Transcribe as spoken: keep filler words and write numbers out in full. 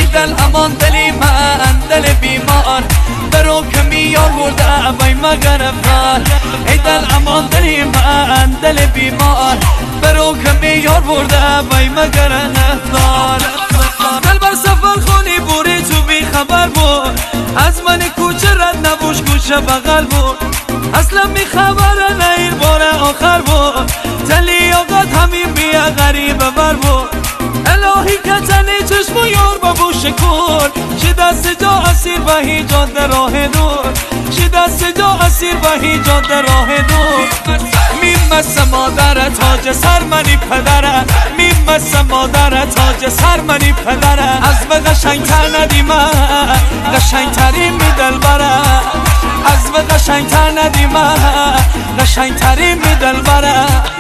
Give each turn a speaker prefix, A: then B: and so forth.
A: دل امان دلی من دل بیمار برو کمی یار برده وای مگر افغان. ای دل امان دلی من دل بیمار برو کمی یار برده وای مگر افغان. دل بر سفر خونی بوری تو بی خبر بود از من کوچه رد نبوش کوچه بغل بود اصلا می خبره نه این بار آخر بود دلی آقاد همین بیا غریب بر بود الهی کتنی چشم و یار بابو شکر چی دست جا اسیر و هیجاد راه دور چی دست جا اسیر و هیجاد راه دور میمسه مادر تاج سر منی پدره میمسه مادر تاج سر منی پدره از به قشنگتر ندیمه قشنگتری می دل بره از به قشنگتر ندیمه قشنگتری می دل بره